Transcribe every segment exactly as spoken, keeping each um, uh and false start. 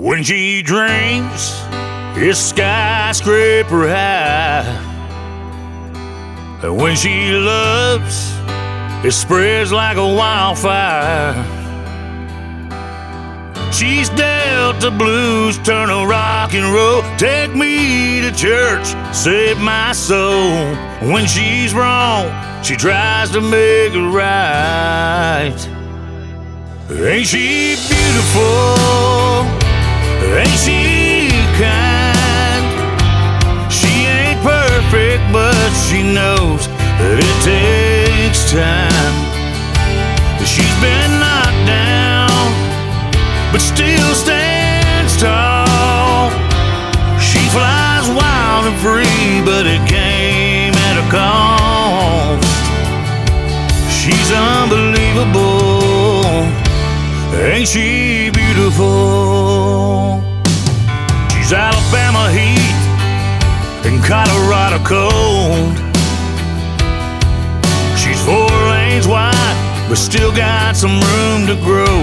When she drinks, it's skyscraper high. And when she loves, it spreads like a wildfire. She's Delta blues, turn to rock and roll. Take me to church, save my soul. When she's wrong, she tries to make it right. Ain't she beautiful? Ain't she kind? She ain't perfect, but she knows that it takes time. She's been knocked down, but still stands tall. She flies wild and free, but it came at a cost. She's unbelievable. Ain't she beautiful? She's Alabama heat and Colorado cold. She's four lanes wide, but still got some room to grow.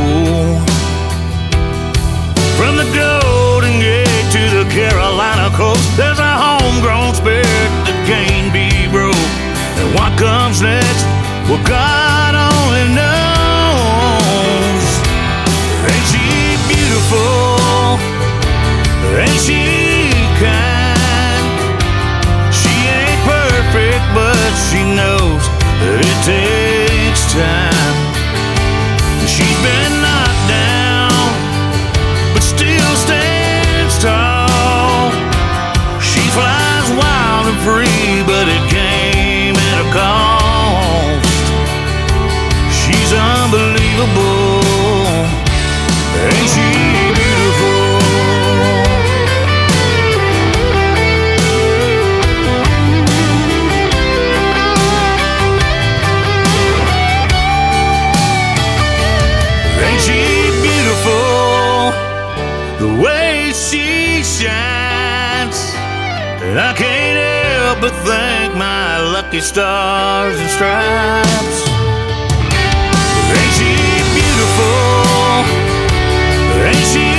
From the Golden Gate to the Carolina coast, there's a homegrown spirit that can't be broke. And what comes next, well, God only knows. Ain't she beautiful? Ain't she kind? She ain't perfect, but she knows that it takes time. She's been knocked down, but still stands tall. She flies wild and free, but it came at a cost. She's unbelievable. Ain't she beautiful? Ain't she beautiful? The way she shines, and I can't help but thank my lucky stars and stripes. Ain't she beautiful? Ain't she